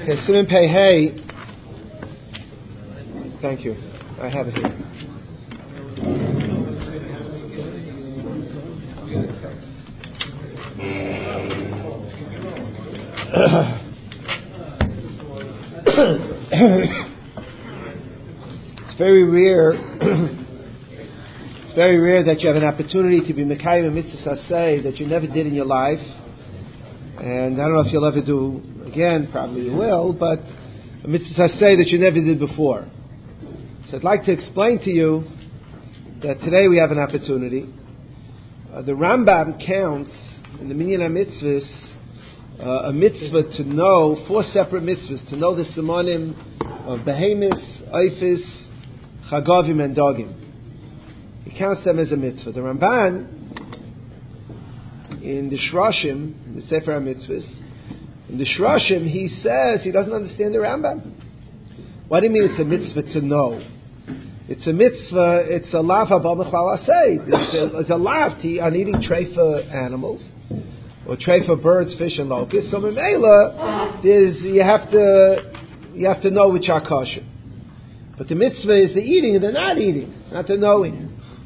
Okay, Siman Pei Hey. Thank you. I have it here. It's very rare. It's very rare that you have an opportunity to be Mekayim a mitzvah saseh that you never did in your life, and I don't know if you'll ever do again. Probably you will, but a mitzvah saseh that you never did before. So I'd like to explain to you that today we have an opportunity. The Rambam counts in the Minyan HaMitzvahs a mitzvah to know 4 separate mitzvahs, to know the simanim of Behemis, Eifis, Chagavim, and Dogim. He counts them as a mitzvah. The Ramban, in the Shrashim, in the Sefer HaMitzvahs, in the Shrashim, he says he doesn't understand the Rambam. What do you mean it's a mitzvah to know? It's a mitzvah, it's a lav haba mechlal asay. It's a lav on eating treifa animals, or treifa birds, fish, and locusts. So memela, you have to know which are kosher. But the mitzvah is the eating and the not eating, not the knowing.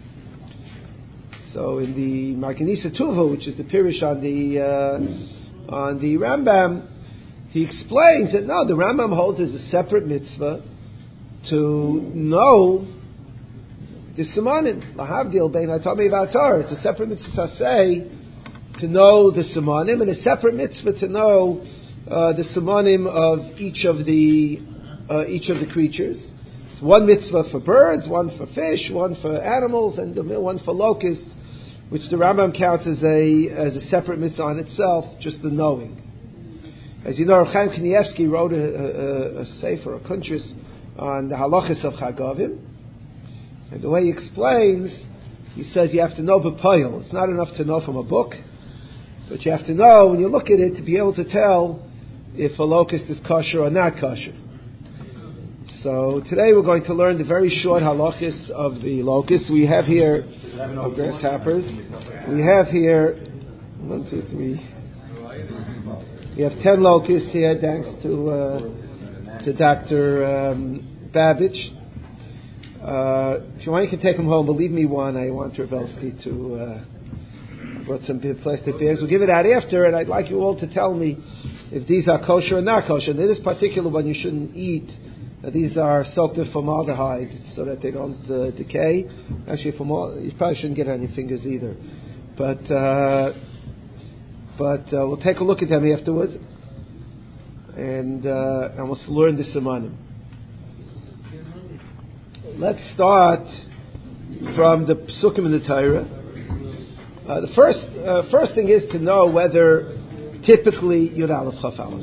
So in the Markanisa Tuva, which is the Pirush on the Rambam, he explains that no, the Rambam holds as a separate mitzvah to know the simanim. Lahavdil bein hatami v'atar. It's a separate mitzvah say to know the simanim, and a separate mitzvah to know the simanim of each of the creatures. One mitzvah for birds, one for fish, one for animals, and one for locusts, which the Rambam counts as a separate mitzvah on itself, just the knowing. As you know, Rav Chaim Kanievsky wrote a sefer, a kuntris, on the halachas of Chagavim, and the way he explains, he says you have to know b'poyel. It's not enough to know from a book, but you have to know when you look at it to be able to tell if a locust is kosher or not kosher. So today we're going to learn the very short halachas of the locusts. We have here of grasshoppers. We have here 1, 2, 3. We have 10 locusts here, thanks to Dr. Babbage. If you want, you can take them home. Believe me, one, I want Travelsky to brought some plastic bags. We'll give it out after, and I'd like you all to tell me if these are kosher or not kosher. And this particular one you shouldn't eat. These are soaked in formaldehyde so that they don't decay. Actually, you probably shouldn't get it on your fingers either. But we'll take a look at them afterwards, and we'll learn the simanim. Let's start from the psukim in the Torah. The first thing is to know whether typically Yud Aleph Chaf Aleph.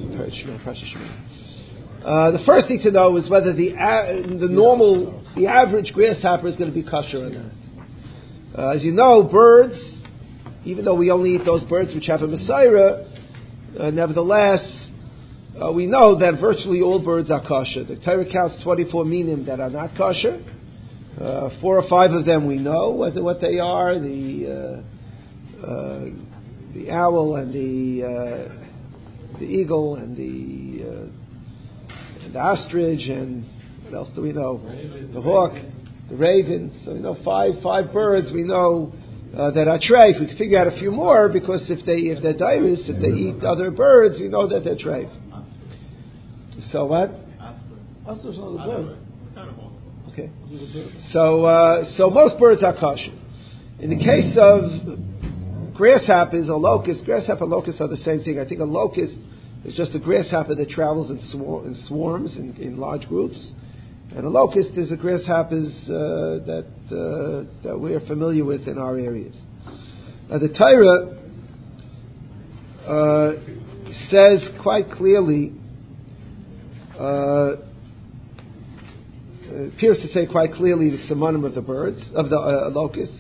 The first thing to know is whether the average grasshopper is going to be kosher or not. As you know, birds, even though we only eat those birds which have a Messiah, nevertheless, we know that virtually all birds are kosher. The Torah counts 24 minim that are not kosher. 4 or 5 of them we know what they are. The owl and the eagle and the ostrich, and what else do we know? The hawk, the raven. So we know 5 birds we know that are treif. We can figure out a few more because if they're diarist, if they eat other birds, we know that they're treif. So what? Ostrich is not a bird. Okay. So most birds are kosher. In the case of grasshoppers or locusts, grasshopper and locusts are the same thing. I think a locust is just a grasshopper that travels in swarms, in large groups. And a locust is a grasshopper that we're familiar with in our areas. Now the Torah says quite clearly, appears to say quite clearly the simanim of the birds, of the locusts.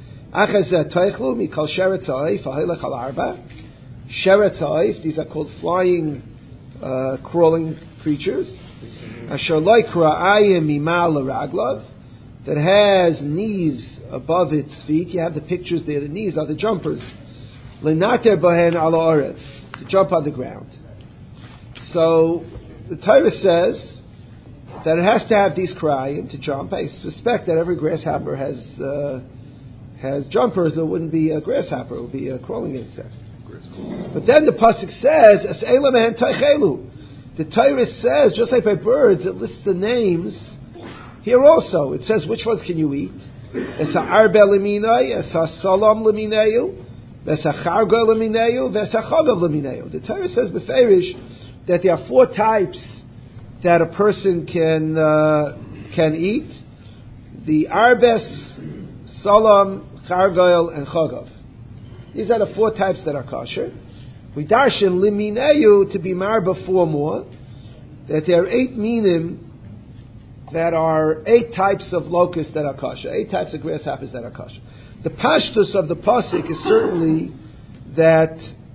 Sheret ha'if, these are called flying, crawling creatures. Asher lo kra'ayim mimal l'raglav, that has knees above its feet. You have the pictures there. The knees are the jumpers. L'nater bahen ala oretz, to jump on the ground. So the Torah says that it has to have these krayim to jump. I suspect that every grasshopper has jumpers. It wouldn't be a grasshopper; it would be a crawling insect. But then the pasuk says, "As elam and taychelu." The Torah says, just like by birds, it lists the names. Here also, it says which ones can you eat. Esa arbe leminay, esa salam leminayu, esa charga leminayu, esa chagav leminayu. The Torah says beferish that there are 4 types that a person can eat: the arbes, salam, chargoil, and chagav. These are the 4 types that are kosher. We darshan liminayu to be marba 4 more. That there are 8 minim, that are 8 types of locusts that are kosher, 8 types of grasshoppers that are kosher. The pashtus of the pasuk is certainly that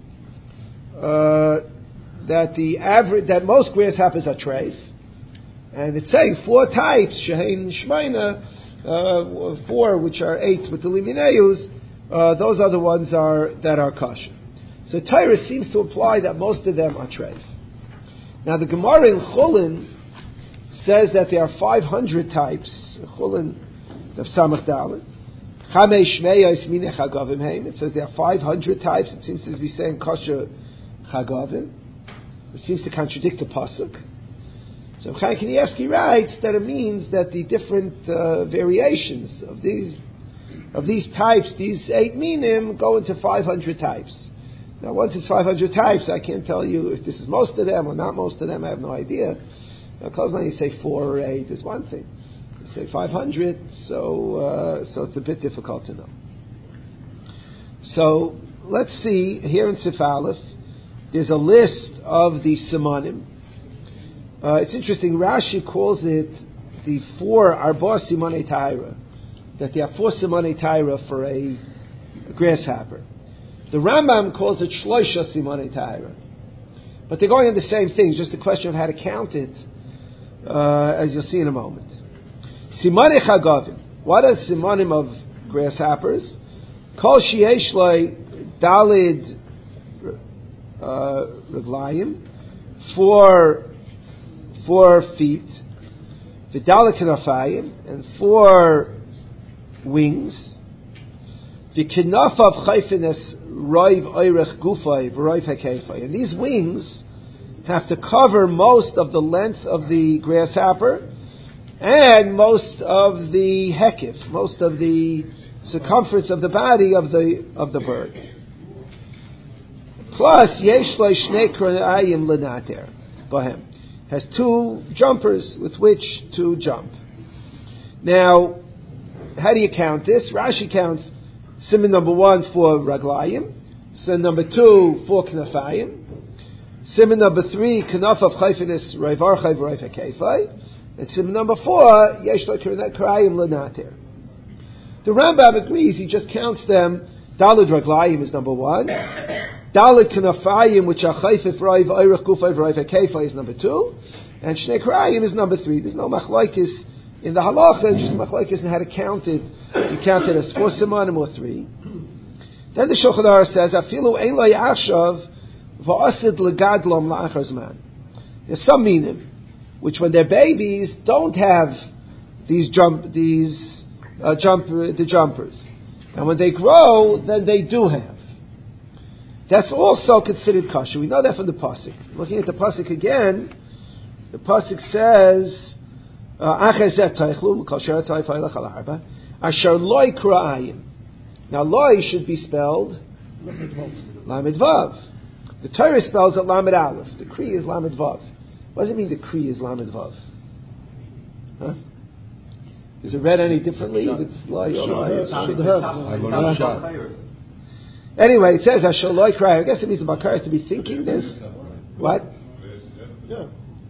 that most grasshoppers are treif, and it's saying 4 types, shehein shmeina, 4 which are 8 with the liminayus. Those are the ones that are kosher. So Torah seems to imply that most of them are treif. Now the Gemara in Chulin says that there are 500 types. Chulin of Samach Dalet. It says there are 500 types. It seems to be saying kosher chagavim. It seems to contradict the pasuk. So Chaim Kanievsky writes that it means that the different variations of these types, these 8 minim, go into 500 types. Now, once it's 500 types, I can't tell you if this is most of them or not most of them. I have no idea. Because when you say 4 or 8 is one thing. You say 500, so it's a bit difficult to know. So let's see here in Sif Aleph. There's a list of the simanim. It's interesting. Rashi calls it the 4 arba simanei taira. That there are 4 simanei taira for a grasshopper. The Rambam calls it shloisha simanei taira. But they're going on the same thing. Just a question of how to count it, as you'll see in a moment. Simanei chagavim. What are simanim of grasshoppers? Kol sheyesh loi dalid reglayim, 4 feet, v'dalid kanafayim, and 4 wings. V'kinafav chayfines roiv oirech gufay v'roiv hakefay. And these wings have to cover most of the length of the grasshopper and most of the hekif, most of the circumference of the body of the bird. Plus, yesh lo shnei kranayim lenater bahem, has 2 jumpers with which to jump. Now, how do you count this? Rashi counts siman number 1 for raglayim, siman number 2 for knafayim, siman number 3 knaf of chayfinis reivarchay v'reif hakefay, and siman number 4 yesh lo kranayim lenater. The Rambam agrees. He just counts them. Dalid raglayim is number 1. Dalid knafayim, which are chayfif reiv oirech gufay v'reif hakefay, is number 2, and shnei krayim is number 3. There's no machlokes in the halacha, just machlokes in how to count it. You count it as 4 simanim or 3. Then the Shulchan Aruch says, "Afilu ein lo yachshav va'asid legadlom la'achar zman." There's some minim which, when they're babies, don't have the jumpers, and when they grow, then they do have. That's also considered kosher. We know that from the pasuk. Looking at the pasuk again, the pasuk says, Asher loy kra'ayim. Now loy should be spelled lamed vav. The Torah spells it lamed aleph. The kri is lamed vav. What does it mean the kri is lamed vav? Huh? Is it read any differently? If it's loy or loy, anyway, it says Asher loy kra'ayim. I guess it means the bakar has to be thinking this. What? Yeah.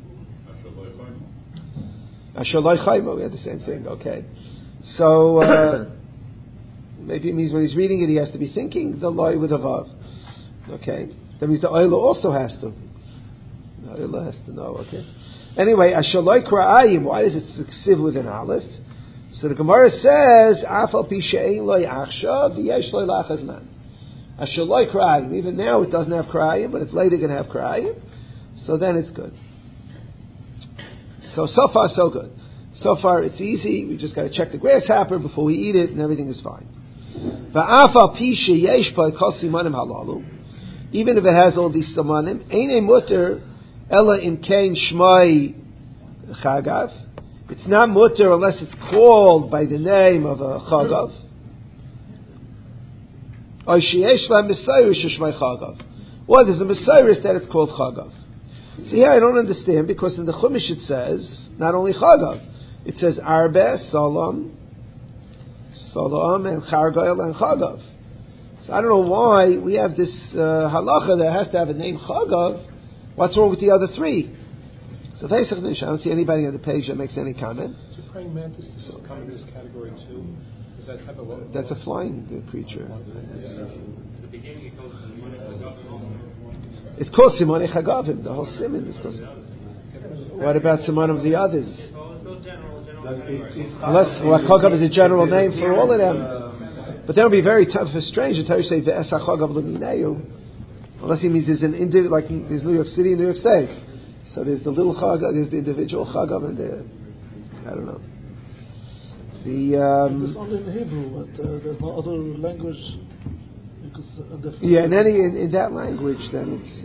Asher loy chaymo, we had the same thing, okay. So, maybe it means when he's reading it, he has to be thinking the loy with a vav. Okay. That means the oila also has to. The oila has to know, okay. Anyway, Asher loy kra'ayim, why does it succeed with an aleph? So the Gemara says, Afal pi she'ein loy achshav, v'yesh loy lachazman. Asher loy kra'ayim. Even now it doesn't have kra'ayim, but it's later going to have kra'ayim. So then it's good. So far so good. So far it's easy. We just got to check the grasshopper before we eat it, and everything is fine. Even if it has all these simanim, eine mutter ella in kain shmai chagav. It's not mutter unless it's called by the name of a chagav. Or sheyesh la mesayrish shmai chagav. Or there's a mesayrish that it's called chagav. See here I don't understand, because in the Chumash it says not only chagav, it says arbe, salam, and chargoil and chagav. So I don't know why we have this halacha that has to have a name chagav. What's wrong with the other three? So I don't see anybody on the page that makes any comment. Is a praying mantis come in this category too? Is that type of what? That's a flying creature. It's called Simonei Chagavim. The whole simon is called. What about Simon of the others? Unless Chagav is a general name for all of them. But that would be very tough for strange until you say Ve'es HaChagav L'Mineu. Unless he means there's an individual, like there's New York City and New York State. So there's the little Chagav, there's the individual Chagav, and I don't know. It's only in Hebrew, but there's no other language. Yeah, in that language, then it's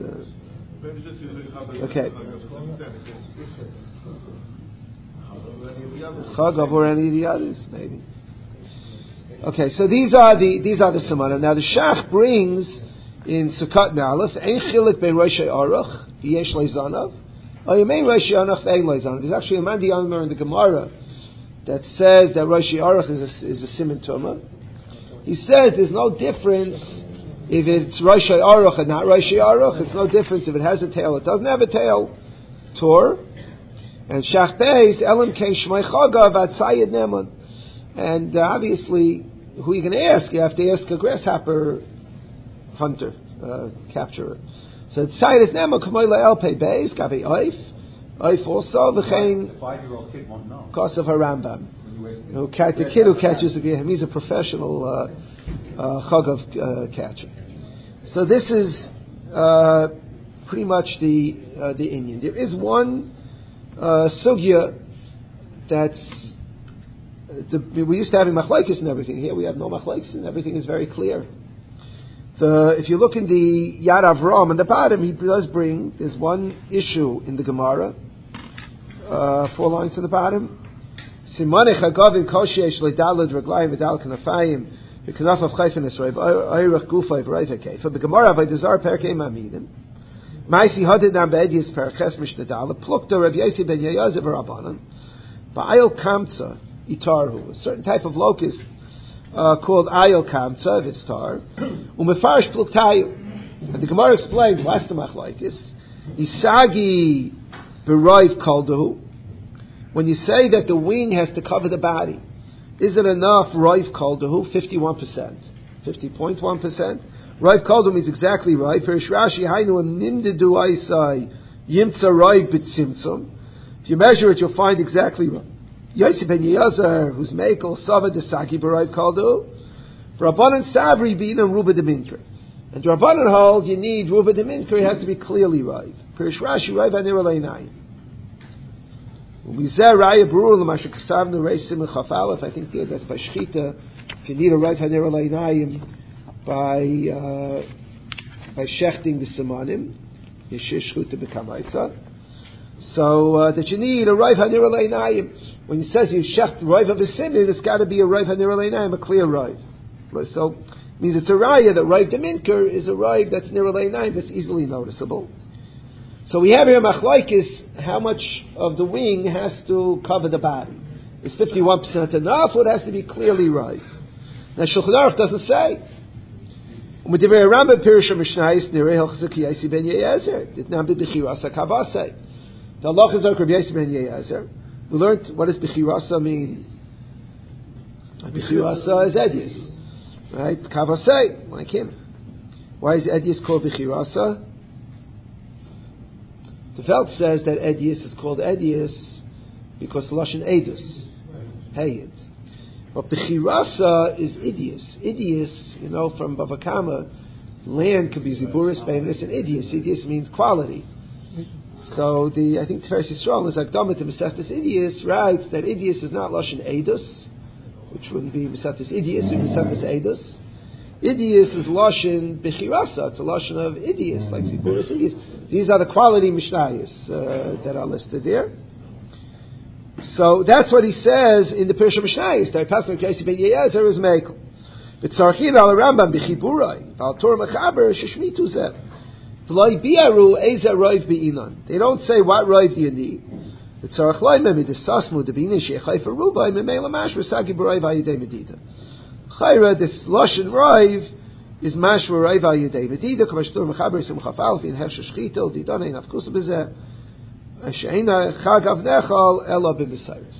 okay. Chagav or any of the others, maybe. Okay, so these are the simanim. Now the Shach brings in Sukkot Nalef ein chilik ben Roshei Aruch v'yesh leizanav, or yemein Roshei Aruch ve'ein leizanav. There's actually a Mandi Yomer in the Gemara that says that Roshei Aruch is a siman tumah. He says there's no difference if it's Roshei Aruch and not Roshei Aruch. It's no difference if it has a tail, it doesn't have a tail. Tor and Shach Beis Elam Kein Shmei Chagav Atzayid Neman. And obviously, who are you going to ask? You have to ask a grasshopper hunter, capturer. So it's Tzayid is Neman Kamei LaEl Pei Beis Gavi Oif also v'chein 5-year-old kid won't know. Because of a Rambam. The kid who catches him, he's a professional chagav catcher. So this is pretty much the Indian. There is one sugya that's we used to have machlokes and everything. Here we have no machlokes and everything is very clear. If you look in the Yad Avram on the bottom, he does bring there's one issue in the Gemara, 4 lines on the bottom. Simonei Chagavim Koshesh Leidalad Raglayim Vidal Kanafayim V'Kanaf of Chayfen Esrei V'Oyrech Gufay V'Rayv Hakei. For the Gemara V'Dazar Perkei Mamidim Ma'isi Hadid Nam Be'Edius Perches Mishnadala Plukta Rav Yossi Ben Yeyazev Rabbanan Ba'ayil Kamtza Itarhu, a certain type of locust called Ayil Kamtza of its tar Umefarish Pluktayu. And the Gemara explains what's the machlokes. Isagi B'Rayv Kaldahu. When you say that the wing has to cover the body, is it enough Raiv Kaldahu? 51%. 50.1%. Raiv Kaldahu means exactly right. Perish Rashi, Hainu Nimdedu Aisai Yimtza Raiv B'Tzimtzum. If you measure it, you'll find exactly right. Yosef ben Yeyazer, who's Mekel, Sava Desaki B'Raiv Kaldahu. For Rabbanan Sabri B'Inam Ruba de Minkri. And Rabbanan hold, you need Ruba de Minkri, it has to be clearly Raiv. Perish Rashi, Raiv Anir Aleinayim. I think that's by Shchita. If you need a right haner aleinayim by shechting the simanim, yeshishchuta b'kamaisa. So that you need a right haner aleinayim. When he says you shecht the right of the simin, it's got to be a right haner aleinayim, a clear right. So it means it's a raya that right deminker is a right that's near aleinayim that's easily noticeable. So we have here machlokes, how much of the wing has to cover the body? Is 51% enough, or it has to be clearly right? Now Shulchan Aruch doesn't say. The Allah is Rabbi Yossi ben Yeyazer. We learned what does Bechirasa mean. Bechirasa is Edius, right? Kavasei, like him. Why is Edius called Bechirasa? The Felt says that Edius is called Edius because Lashon Edus, Hayed. But Bechirasa is Idius. Idius, from Bava Kama, land could be Ziburis, Bemis, and Idius. Idius means quality. So I think Tiferes Yisrael is Akdama to Masechtas Idias writes that Idias is not Lashon Eidus, which wouldn't be Masechtas Idias, or Masechtas Eidus. Idias is Lashon Bechirasa, it's a Lashon of Idias, like Ziburas Idias. These are the quality Mishnayos that are listed there. So that's what he says in the Pirush Mishnayos. That Pasuk Yosef ben Yezer is Meikel. V'tzarchin al Rambam b'chiburai v'al Torah mechaber sheshmitu zeh. V'loi bi'aru ezer roiv be'inan. They don't say what roiv do you need. V'tzarach loy memi desasmu debini sheichai for rubai memela mashra sagi b'roiv ayidei medida. Chayra, this lashon roiv is mashra roiv ayidei medida. K'mash Torah mechaber simchaf alf in hefsha shchito didana in afkusa b'zeh. She'ena chag avnechal ela b'misayris.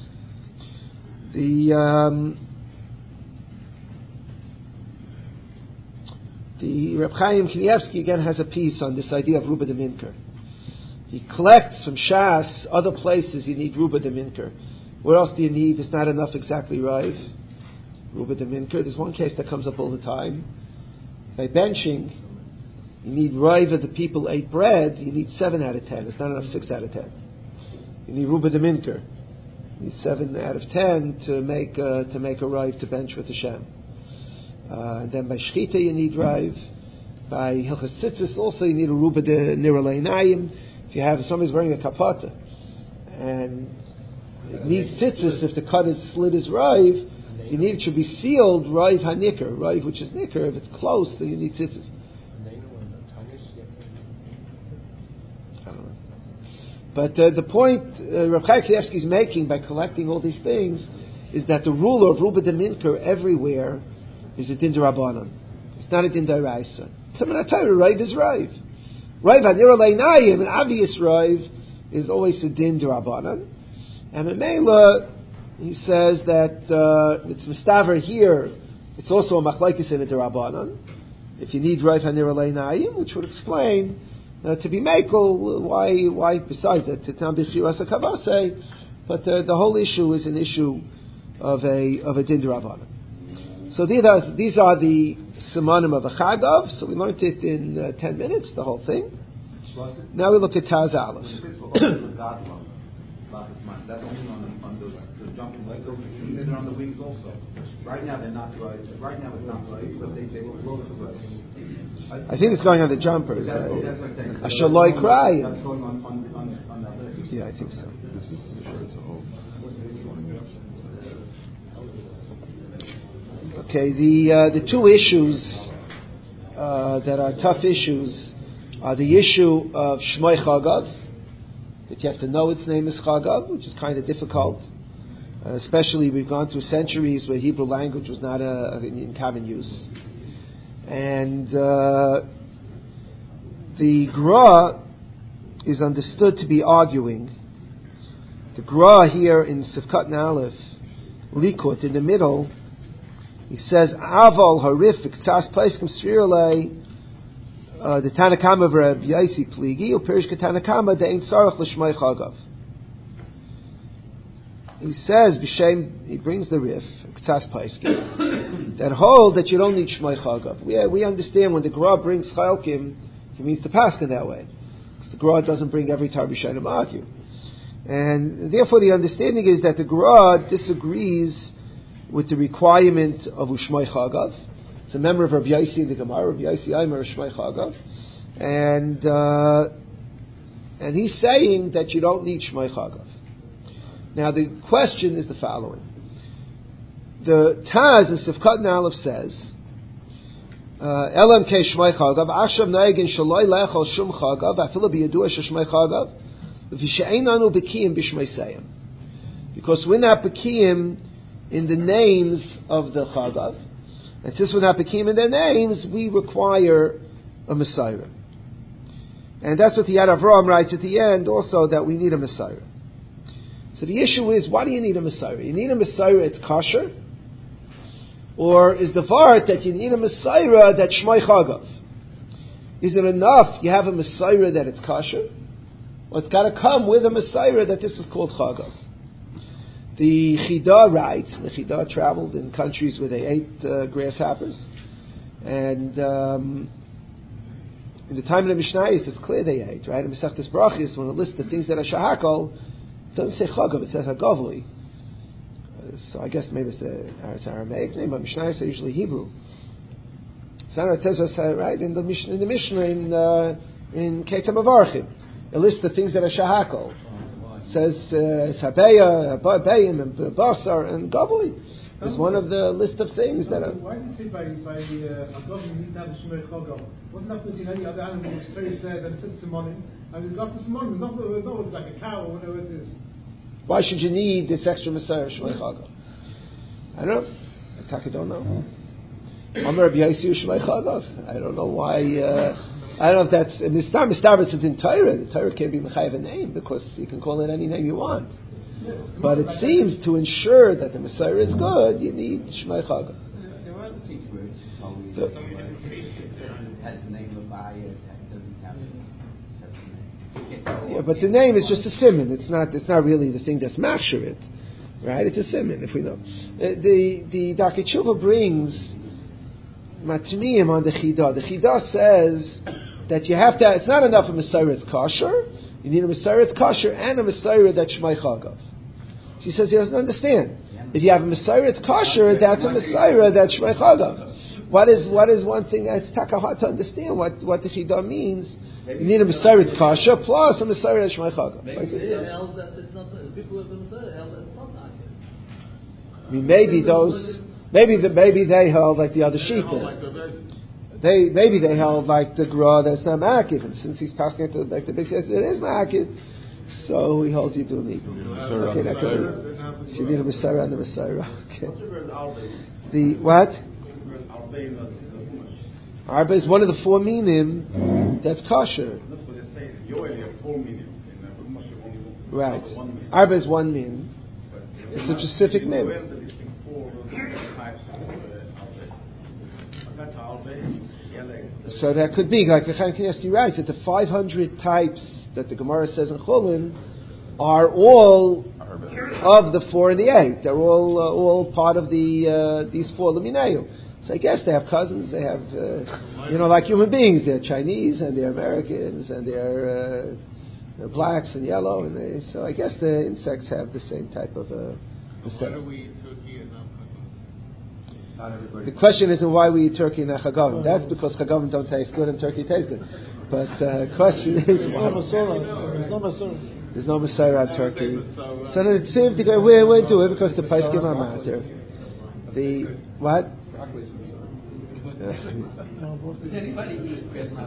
The Reb Chaim Kanievsky again has a piece on this idea of Ruba de Minker. He collects from Shas, other places you need Ruba de Minker. Where else do you need? It's not enough exactly Rive. Ruba de Minker. There's one case that comes up all the time. By benching, you need Rive of the people ate bread, you need 7 out of 10. It's not enough 6 out of 10. You need Ruba de Minker. You need 7 out of 10 to make a Rive to bench with Hashem. And then by Shchita you need Rive. By Hilchas Tzitzis also you need a Ruba de Niraleinayim. If you have somebody's wearing a kapata and it needs Tzitzis, if the cut is slit as Rive, you need it should be sealed Rive HaNiker. Rive which is Niker, if it's close then you need Tzitzis. I don't know. But the point Reb Chaim Kanievsky is making by collecting all these things is that the rule of Ruba de Minker everywhere is a din d'Rabbanan. It's not a din d'Oraisa. Someone Torah Rive is Rive. Rive Hanira Leinayim, an obvious Rive, is always a din d'Rabbanan. And Memela, he says that it's Mustaver here. It's also a machlekes in a d'Rabbanan. If you need Rive Hanira Leinayim, which would explain to be mekel why besides that to tam b'chiras hakavase, but the whole issue is an issue of a din d'Rabbanan. So these are the simanim of a chagav. So we learned it in 10 minutes, the whole thing. Now we look at Taz Aleph. That's only on the jumping leg. They're on the wings also. Right now they're not right. Right now it's not right, but they will blow the right. I think it's going on the jumpers. That's what I'm saying. Ashaloi cry. That's going on that leg. Yeah, I think so. This is Okay, the two issues that are tough issues are the issue of Shmoi Chagav, that you have to know its name is Chagav, which is kind of difficult. Especially we've gone through centuries where Hebrew language was not in common use. And the Gra is understood to be arguing. The Gra here in Sivkat Aleph, Likut, in the middle, he says, Aval horrific tzas paiskim svirale the Tanakama of Reb Yaisi Pligi, or Perish Tanakama de Ein Sarach L'Shmei Chagav. He says, B'Shem, he brings the Rif, tzas paiskim, that hold that you don't need Shmei Chagav. We understand when the Gra brings Chalkim, he means to paskin that way. Because the Gra doesn't bring every time B'Shem argue. And therefore the understanding is that the Gra disagrees with the requirement of Ushmai Chagav. It's a member of Rabbi Yaisi in the Gemara, Rabbi Yaisi Aimer Ushmai Chagav. And he's saying that you don't need Shmai Chagav. Now the question is the following. The Taz in Sivkat Aleph says, Elam Ke Shmai Chagav, Achshav Naegin Shaloi Lechol Shum Chagav, Afila B'Yadua Shmai Chagav, V'She'einanu B'Kiyim B'Shmai Seyim. Because we're not B'Kiyim in the names of the Chagav. And since we're not Bekim in their names, we require a Messiah. And that's what the Yad Avram writes at the end also, that we need a Messiah. So the issue is, why do you need a Messiah? You need a Messiah, it's kosher? Or is the Vart that you need a Messiah that's Shmai Chagav? Is it enough you have a Messiah that it's kosher? Or it's got to come with a Messiah that this is called Chagav? The Chida writes, the Chida traveled in countries where they ate grasshoppers, and in the time of the Mishnayos, it's clear they ate, right? In Masechtas Brachos, when it lists the things that are shahakol, it doesn't say chagav, it says hagavli. So I guess maybe it's an Aramaic name, but Mishnayos are usually Hebrew. So it says right in the Mishnah in Ketam Avarchim, it lists the things that are shahakol. It says habeya, bayim, and basar, and gavli. It's one of the list of things that are. Why does it say by a government you need to have a shmei chagav? What's not putting any other animal which Torah says and it sits simonim, and it's got the simonim, it's like a cow or whatever it is. Why should you need this extra Messiah shmei chagav? I don't know. I don't know. Amar Rabbi Yossi shmei chagav. I don't know why. I don't know if that's Mistabris is in Torah. The Torah can't be mechayev a name because you can call it any name you want. But it seems to ensure that the Messiah is good, you need Shmei Chagav. There are other things where it's has the name of Abaya, it doesn't have a separate name. Yeah, but the name is just a siman. It's not really the thing that's machshir it, right? It's a siman, if we know. The Darkei Tshuva brings matmiyim on the Chidah. The Chidah says that you have to. It's not enough a Messiah that's kosher. You need a Messiah that's kosher and a Messiah that's Shmei Chagav. She says he doesn't understand. If you have a Messiah that's kosher, that's a Messiah that's Shmei Chagav. What is one thing that's hard to understand what the Chidah means? You need a Messiah that's kosher plus a Messiah that's Shmei Chagav. Maybe they held that it's not, people who have the Messiah held that it's not accurate. I mean, maybe they held like the other Shita. Maybe they held like the Gra that's not Ma'akiv, and since he's passing it to like the big says it is Ma'akiv, so he holds you to a Eagle. Okay, that's it. So you need a Messiah and the Messiah. Okay. The what? Arba is one of the four minim that's kosher. Right. Arba is one min. It's a specific min. So that could be, like the Chaim Kanievsky writes, that the 500 types that the Gemara says in Chulin are all of the 4 and the 8. They're all part of these 4 Lumineu. So I guess they have cousins, they have, like human beings. They're Chinese and they're Americans and they're blacks and yellow. So I guess the insects have the same type of Why do we eat turkey and not chagam? The question isn't why we eat turkey and not chagam. That's because chagam don't taste good and turkey tastes good. But the question is why. There's no Messiah on turkey. So then it seems to go, we'll do it because the price came on matter. The, what? Does anybody eat Christmas?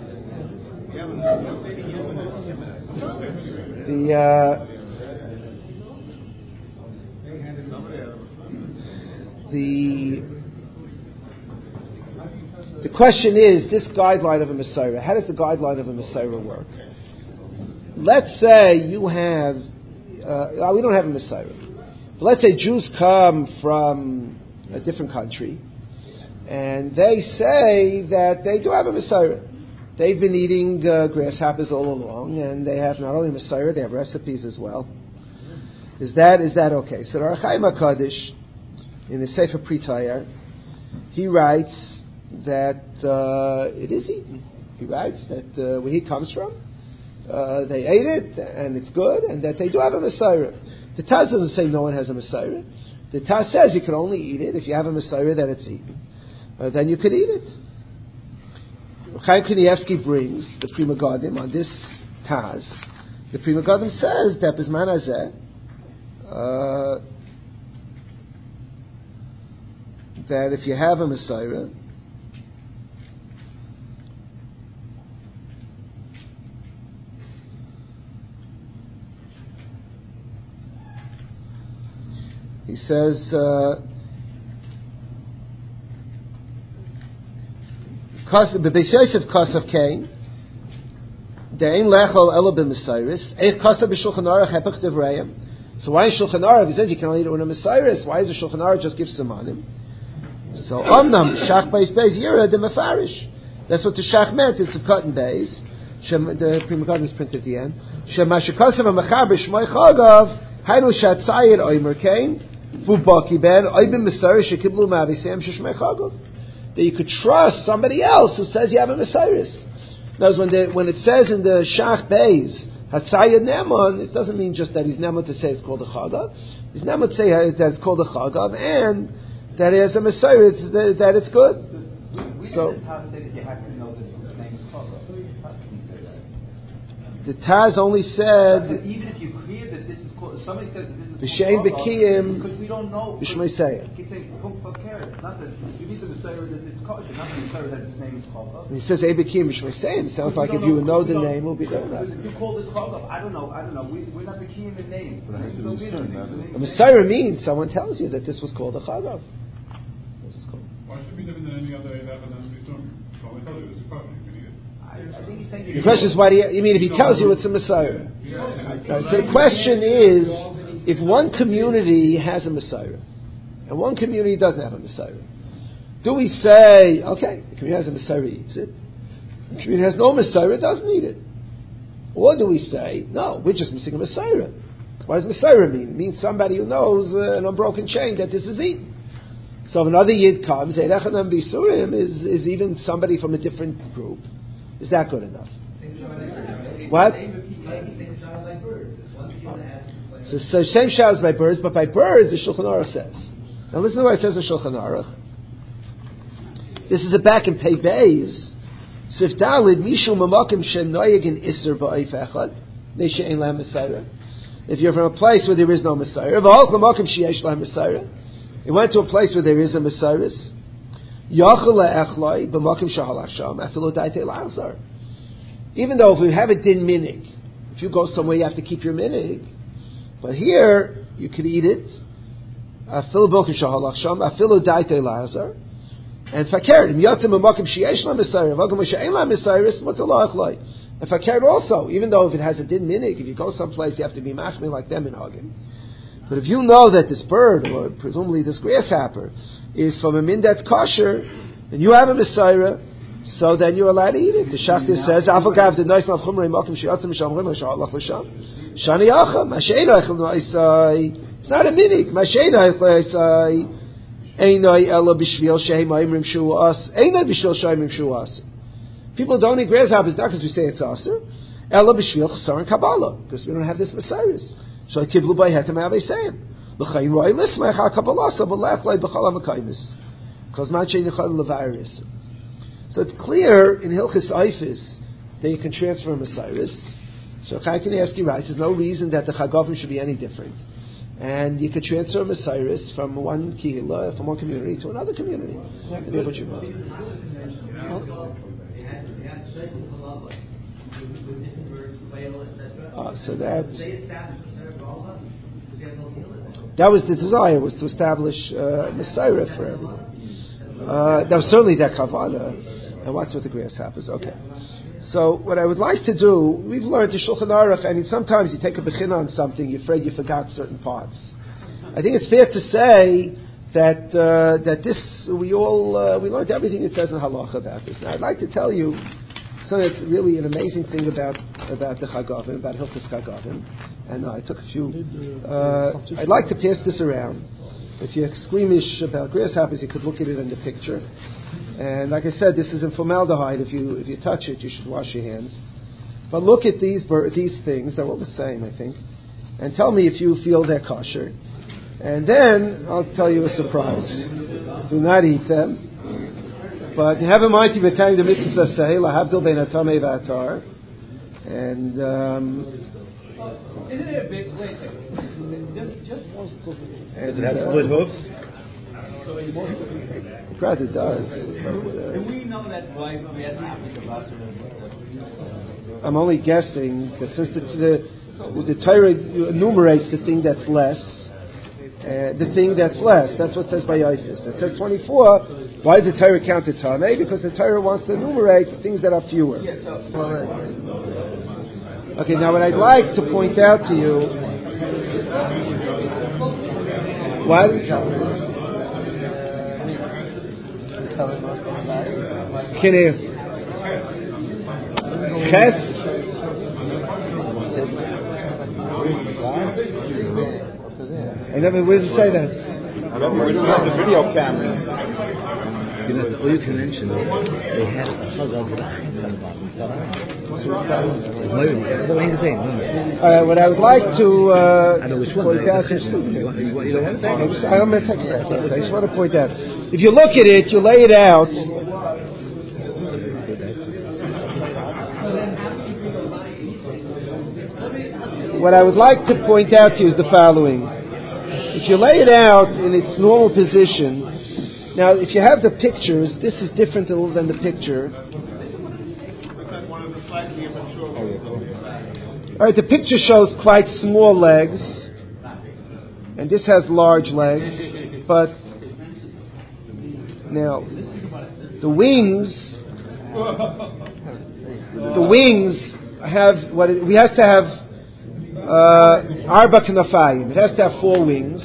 The question is, this guideline of a Messiah, how does the guideline of a Messiah work? Let's say you have, we don't have a Messiah, but let's say Jews come from a different country, and they say that they do have a Messiah. They've been eating grasshoppers all along, and they have not only Messiah, they have recipes as well. Is that okay? So the Ohr HaChaim HaKadosh, in the Sefer Pri Tayar, he writes that it is eaten. He writes that where he comes from, they ate it, and it's good, and that they do have a Messiah. The Taz doesn't say no one has a Messiah. The Taz says you can only eat it if you have a Messiah that it's eaten. Then you could eat it. Chaim Kanievsky brings the Pri Megadim on this Taz. The Pri Megadim says that Bizman Hazeh, that if you have a Messiah, he says, B'Beis Yosef Kosav Kain, De'ein lechol elo b'Mesairis, Eich Kosav b'Shulchan Aruch hepech devreim. So why is Shulchan Aruch? He says you can only eat it with a Messiris. Why is the Shulchan Aruch just give samanim? So Omnam Shach Beis Beis Yira de Mefarish. That's what the Shach meant. It's a cut and beis. The Pri Megadim is printed at the end. Shema Shekosav HaMachar b'Shmoi Chagav Haynu Shatzayir Oimer Kain Fubaki Ben Oibim Messiris Shekiblu Ma'avisem Sheshmei Chagav. That you could trust somebody else who says you have a Messiris. Because when it says in the Shach Beis, Hatzayad Neman, it doesn't mean just that he's Neman to say it's called a Chagav. He's Neman to say that it's called a Chagav, and that he has a Messiah, that it's good. We So didn't have to say that you have to know the name of Chagav. How can you say that? the Taz only said, Even if you clear that this is called, if somebody says that this is B'Shem called Chagav, B'Kiyim, because we don't know. B'Shmei Seir. You say, not that you need the Messiah that it's kosher, not the Messiah that its name is Chagav. He says Ebekim B'Shmei Seir. It sounds like if you would know the name, it would be done. If you call this Chagav, I don't know. We're not B'Kiyim in name. But it has to be certain. A Messiah means someone tells you that this was called a Chagav. This is called. Why should it be different than any other Eidah than this one? Well, I told you it's a problem. I think he's saying The question is, why do you mean if he tells you it's a Messiah? Right, so the question is, if one community has a Messiah, and one community doesn't have a Messiah, do we say, okay, the community has a Messiah, eats it. The community has no Messiah, doesn't eat it. Or do we say, no, we're just missing a Messiah. What does Messiah mean? It means somebody who knows an unbroken chain that this is eaten. So if another Yid comes, Erechanam Bisurim is even somebody from a different group. Is that good enough? What? So same shas by birds, but by birds the Shulchan Aruch says. Now listen to what it says in Shulchan Aruch. This is a back in Pei Beis. Sif Dalid Mishu Mamakim Shem Noyegin Isser Ba'if Echad Neishein Lam Messiah. If you're from a place where there is no Messiah, V'Halch Lamakim Sheyesh Lam Messiah. He went to a place where there is a Messiah. Even though if we have a din minig, if you go somewhere you have to keep your minig, but here you could eat it. And fakert also, even though if it has a din minig, if you go someplace you have to be machmir like them in Hagim. But if you know that this bird, or presumably this grasshopper, is from a min that's kosher, and you have a Messiah, so then you're allowed to eat it. The Shachtis says, "Avagav the nice malchumrei makim sheyatzim shamrim shalach l'sham shani acham masheina echel noisai." It's not a minik. Masheina echel noisai einai ela b'shvil shehemayim rimshu us einai b'shvil shehemayim rimshu us. People don't eat grasshoppers not because we say it's aser. Ela b'shvil chasar and kabbalah because we don't have this Messiah. So I kiblu by hetem avayseim. L'chayin roi lismech ha kabbalah so b'lech lei b'chal ha-makaymis. Because so it's clear in Hilchis Eifis that you can transfer a Messiah. So I can ask you, right? There's no reason that the Chagavim should be any different, and you could transfer a Messiah from one kihila, from one community to another community. What you mean? So that was the desire, was to establish Messiah for everyone. That was certainly that kavanah. And what's with the grasshoppers? Okay. So what I would like to do, we've learned the Shulchan Aruch. I mean, sometimes you take a bechina on something, you're afraid you forgot certain parts. I think it's fair to say that this we learned everything it says in halacha about this. Now, I'd like to tell you something that's really an amazing thing about the Chagavim, about Hilchos Chagavim. And I took a few. I'd like to pass this around. If you're squeamish about grasshoppers, you could look at it in the picture. And like I said, this is in formaldehyde. If you touch it, you should wash your hands. But look at these things. They're all the same, I think. And tell me if you feel they're kosher. And then I'll tell you a surprise. Do not eat them. But have in mind to be kind of mitzvah say lahavdil bein atamei v'atar. And isn't it a big wait? Just does it have split hoofs? It does. Do we know that why we have to I'm only guessing that since the Torah enumerates the thing that's less, that's what it says by Yifis. It says 24. Why does the Torah count the Tameh? Because the Torah wants to enumerate the things that are fewer. Okay, now what I'd like to point out to you. What? Kinef. Ches. Where does it say that? I don't know. We don't have the video camera. all you can mention is they had a hug of the chem on the bottom. All right, what I would like to I know which one. point out is You don't want it back? I'm going to take it back. I just want to point out. If you look at it, you lay it out. What I would like to point out to you is the following. If you lay it out in its normal position, now if you have the pictures, this is different than the picture. All right, the picture shows quite small legs, and this has large legs, but now the wings have we have to have arba knafayim. It has to have 4 wings.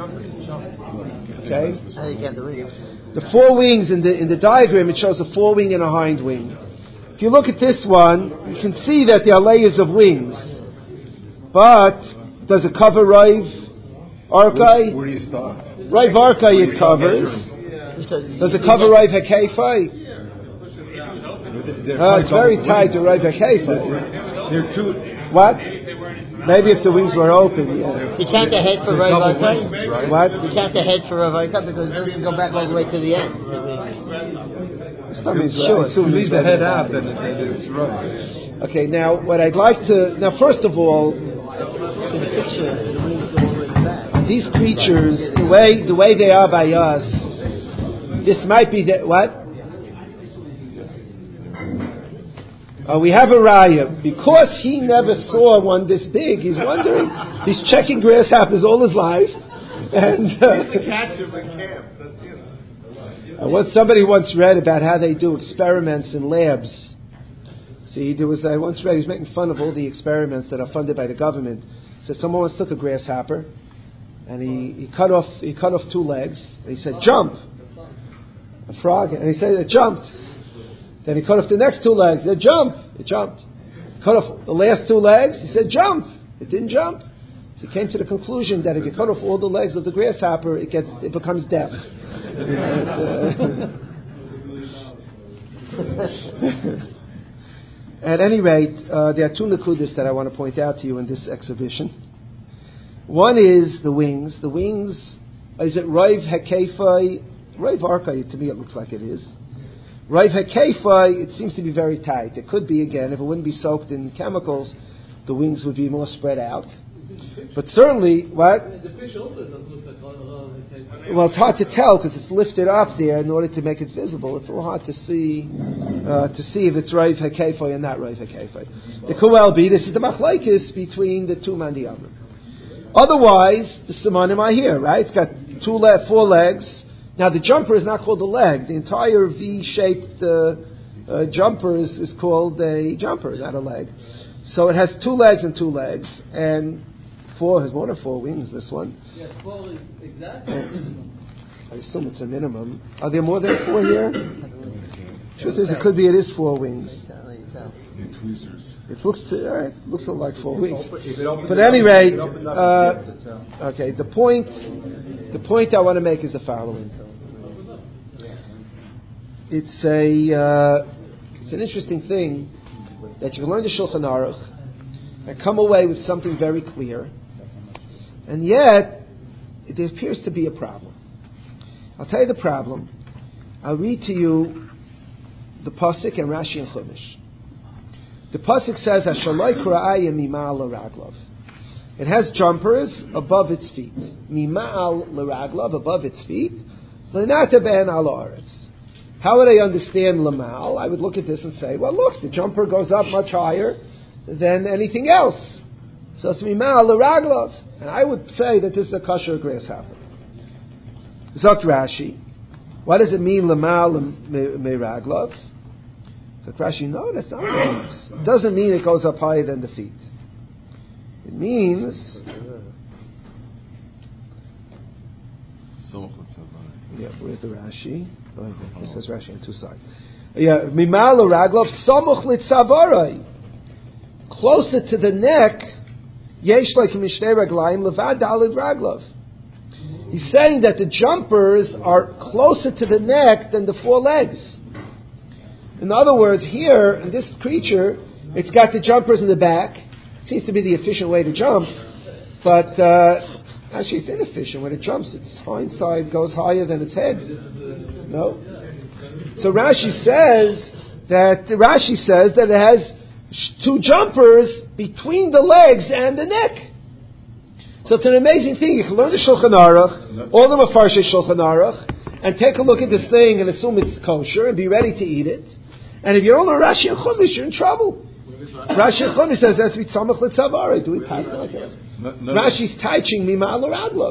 Okay. How do you get the wings? The 4 wings in the diagram, it shows a forewing and a hind wing. If you look at this one, you can see that there are layers of wings. But does it cover Rav Arkai? Where do you start? Rav Arkai it covers. Does it cover Rav Hakefai? It's very tight to Rav Hakefai. There are 2. What? Maybe if the wings were open, yeah. You count the head for Rav Arkai? Right? What? You count the head for Rav Arkai because it doesn't go back all the way to the end. Sure. Leave the head out, then it's right. Okay, now what I'd like to... Now, first of all, In the picture, the wings go all the way back. these creatures, the way they are by us, this might be... What? We have a raya. Because he never saw one this big, he's wondering. He's checking grasshoppers all his life. And somebody once read about how they do experiments in labs. See, I once read, he was making fun of all the experiments that are funded by the government. So someone once took a grasshopper, and he cut off 2 legs. And he said, "Jump!" A frog, and he said, "It jumped." Then he cut off the next 2 legs. He said, "Jump!" It jumped. Cut off the last 2 legs. He said, "Jump!" It didn't jump. So he came to the conclusion that if you cut off all the legs of the grasshopper, it becomes deaf. At any rate, there are 2 nakudas that I want to point out to you in this exhibition. One is the wings. The wings, is it Rav Hakefai? Rav Arkai, to me it looks like it is. Rav Hakefai, it seems to be very tight. It could be, again, if it wouldn't be soaked in chemicals, the wings would be more spread out. But certainly, what? The fish also doesn't look like well, it's hard to tell because it's lifted up there in order to make it visible. It's a little hard to see if it's Rav Hakefai or not Rav Hakefai. It could well be. This is the machlokes between the 2 mandiyamim. Otherwise, the simanim are here, right? It's got 4 legs. Now, the jumper is not called a leg. The entire V-shaped jumper is called a jumper, not a leg. So it has 2 legs and 2 legs, and 4 has more than 4 wings. This one. Yeah, 4 is exactly minimum. I assume it's a minimum. Are there more than 4 here? Truth is, it could be. It is 4 wings. It looks like 4 wings. But at any rate, okay. The point I want to make is the following. It's an interesting thing that you can learn the Shulchan Aruch and come away with something very clear, and yet there appears to be a problem. I'll tell you the problem. I'll read to you the pasuk and Rashi and Chumash. The pasuk says, "Hashaloi kra'ayim mima'al l'raglav." It has jumpers above its feet. Mima'al l'raglav, above its feet. L'nata ben al haaretz. How would I understand Lamal? I would look at this and say, well, look, the jumper goes up much higher than anything else. So it's Mimal L'Raglav. And I would say that this is a kosher grasshopper. Zok Rashi. What does it mean, Lamal L'Raglav? Zok Rashi, no, that's not what it means. It doesn't mean it goes up higher than the feet. It means... Yeah, where's the Rashi? This says Rashi on 2 sides. Yeah, Mimal Raglav Samuch Litzavarai. Closer to the neck, Yesh like Mishnei Raglaim Levad Dalid Raglav. He's saying that the jumpers are closer to the neck than the four legs. In other words, here, in this creature, it's got the jumpers in the back. Seems to be the efficient way to jump. But actually it's inefficient. When it jumps, its hindside goes higher than its head. No? So Rashi says that it has two jumpers between the legs and the neck. So it's an amazing thing. You can learn the Shulchan Aruch, all the Mefarshei Shulchan Aruch, and take a look at this thing and assume it's kosher and be ready to eat it. And if you don't know Rashi and Chumash, you're in trouble. Rashi and Chumash says that's mitzamach l'tzavar. Do we pass it like that? Rashi's teaching me ma'al radlov.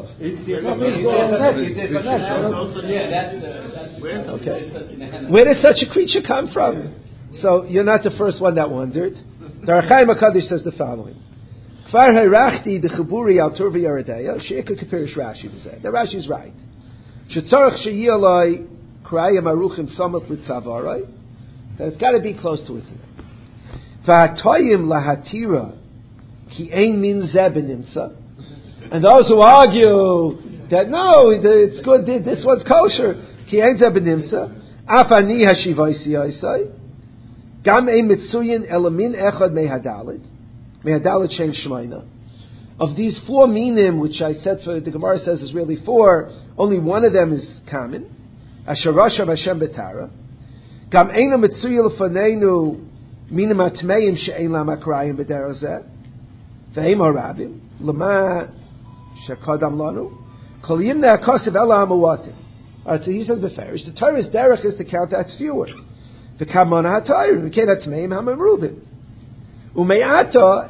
Okay. Where did such a creature come from? So you're not the first one that wondered. The Ohr HaChaim HaKadosh says the following. Kfar hayrachti d'chiburi al turvi yaredeya she'ika k'pirish Rashi to say. The Rashi's right. Shetzarech she'yaloi krayim aruchim samach l'tzavarai. That it's got to be close to it. V'hatoyim lahatira ki ein min zeh b'nimtza. And those who argue that no, it's good, this one's kosher, ki ein zeh b'nimtza, af ani hashivaisi yaisai, gam ein mitzuyin elamin echad mehadalit shem shmaina. Of these four minim, which I said for the Gemara says is really four, only one of them is common. Asher rashav Hashem betara. Gam eina mitzuyin lefaneinu minim atmeim she'ein lam akrayim b'derech zeh. Ve'im harabim lema shekadam lanu kol yimnei hakosiv ela hamawatim. Alright, so he says beferish the Torah's derech is to count that's fewer. V'kamon ha'tayr v'kein atmeim hamamrubim. What are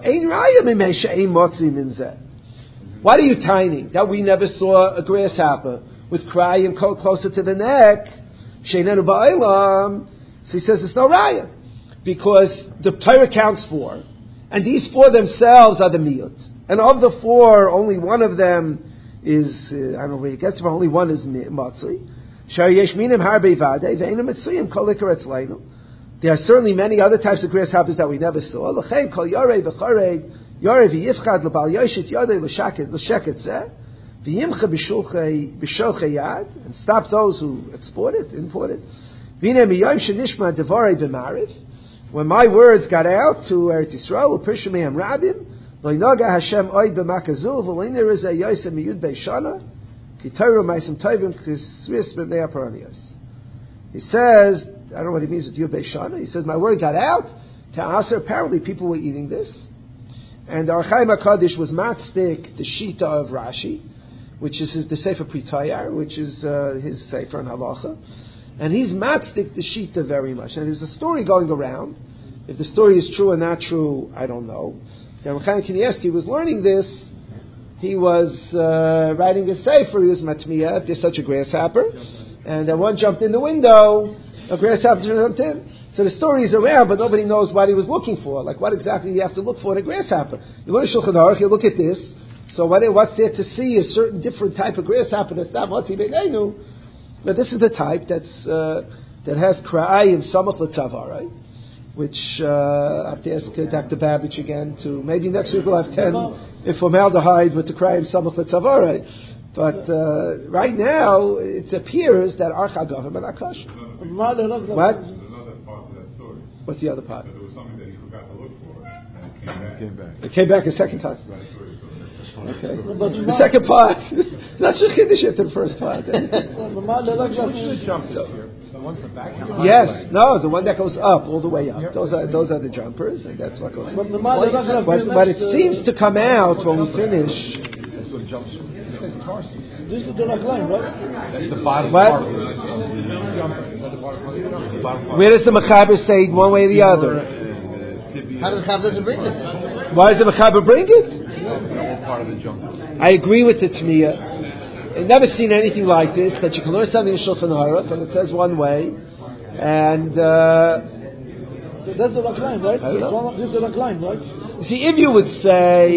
you tining? That we never saw a grasshopper with crying closer to the neck. So he says it's no raya. Because the Torah counts four. And these four themselves are the miyut. And of the four, only one of them is, I don't know where he gets from, only one is matzui. There are certainly many other types of grasshoppers that we never saw. And stop those who export it, import it. When my words got out to Eretz Yisrael, he says, I don't know what he means with Yud Beishana. He says, my word got out to Aser. Apparently people were eating this. And Ohr HaChaim HaKadosh was matzdik the Shita of Rashi, which is the Sefer Pritayar, which is his Sefer in Halacha. And he's matzdik the Shita very much. And there's a story going around. If the story is true or not true, I don't know. When Chaim Kanievsky was learning this, he was writing a Sefer, he was matmiya, if there's such a grasshopper. And then one jumped in the window, a grasshopper jumped in. So the story is around, but nobody knows what he was looking for. Like, what exactly do you have to look for in a grasshopper? You go to Shulchan Aruch, you look at this. So what's there to see? A certain different type of grasshopper that's not Motzi Beneinu. But this is the type that has Kra'ayim Samach L'Tzavar, right? Which I have to ask Dr. Babbage again to, maybe next week we'll have 10 in formaldehyde with the Kra'ayim Samach L'Tzavar, right? But right now, it appears that Archa Government are kosher. What? Another part of that story. What's the other part? That there was something that he forgot to look for, and it came back. It came back a second time. Right. Okay. The second part. That's just Kiddush after the first part. Which the jumpers here? The ones in the back? Yes. No, the one that goes up, all the way up. Those are the jumpers, and that's what goes up. But it seems to come out when we finish. That's what jumps. This is the line, right? That's the bottom What? part of the jumper. Is that the bottom part? The bottom part. Where does the Mechaber say one way or the other? How does Chav bring it? Why does the Mechaber bring it? Part of the jumper. I agree with the Tmiya. I've never seen anything like this, that you can learn something in Shulchan Aruch, and it says one way, and that's the line, right? This is the line, right? see, if you would say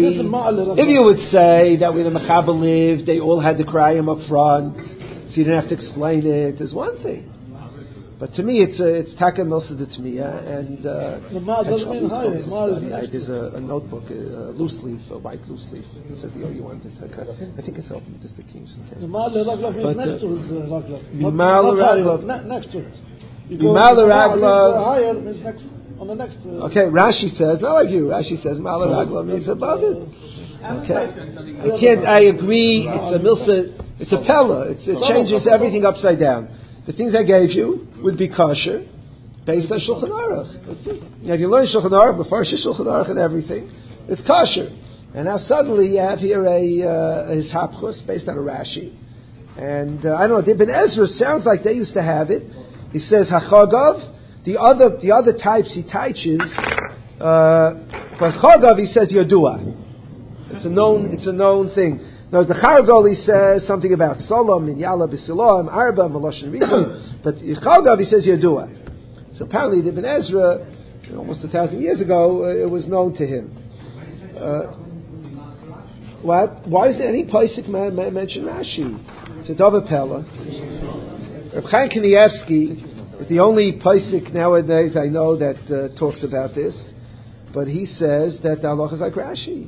that when the Mechaber lived, they all had the Krayim up front, so you didn't have to explain it, is one thing. But to me, it's Taka Milsa de Tmiya, and The Ma doesn't mean higher. Ma is next. there's a notebook, a loose leaf, a white loose leaf. It says you want it. I think it's open, just the King's. The Ma Raglav is next to the Raglav. Mimal Raglav. Next to it. Mimal Raglav. Higher means next, on the next. Okay, Rashi says, not like you, Rashi says Mimal Raglav means above it. Okay. I agree, it's a Milsa, it's a Pella. It changes everything upside down. The things I gave you would be kosher, based on Shulchan Aruch. That's it. Now, if you learn Shulchan Aruch before Shulchan Aruch and everything, it's kosher. And now suddenly you have here his hapchus based on a Rashi. And I don't know, Ibn Ezra sounds like they used to have it. He says Hachagav. The other types he teaches, for Chagav he says Yodua. It's a known thing. Now the Chargol he says something about Solom and Yala B'Siloam, Arba, Maloshin Rizim, but Chagav he says Yodua. So apparently Ibn Ezra, almost 1,000 years ago, it was known to him. What? Why is there any Paisik mention Rashi? It's a Dova Pella. Reb Chaim Kanievsky is the only Paisik nowadays I know that talks about this, but he says that the halacha is like Rashi.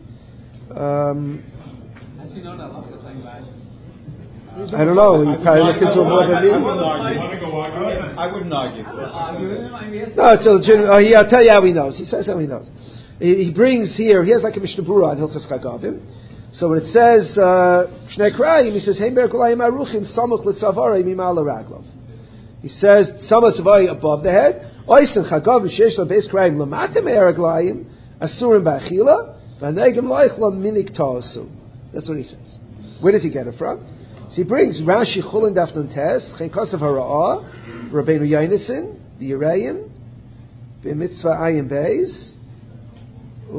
I don't know. You probably look into it more than me. I wouldn't argue. No, it's a legitimate. I'll tell you how he knows. He says how he knows. He brings here. He has like a Mishnah Berurah on Hilchos Chagavim. So when it says Shnei Krayim, he says Heimer Kolayim Aruchim Samuch L'Tzavarei Mimal L'Raglav. He says Samuch L'Tzavarei above the head. Oisen Chagavim Sheish LaBeis Krayim L'Matem Eraglayim Asurim Ba'Achila V'Negim Loichlam Minik Ta'asu. That's what he says. Where does he get it from? So he brings Rashi Chulin Daf Nun Tes Chen Kosav Hara'ah Rabbeinu Yonason the Yereim B'Mitzvah Ayin Beis. He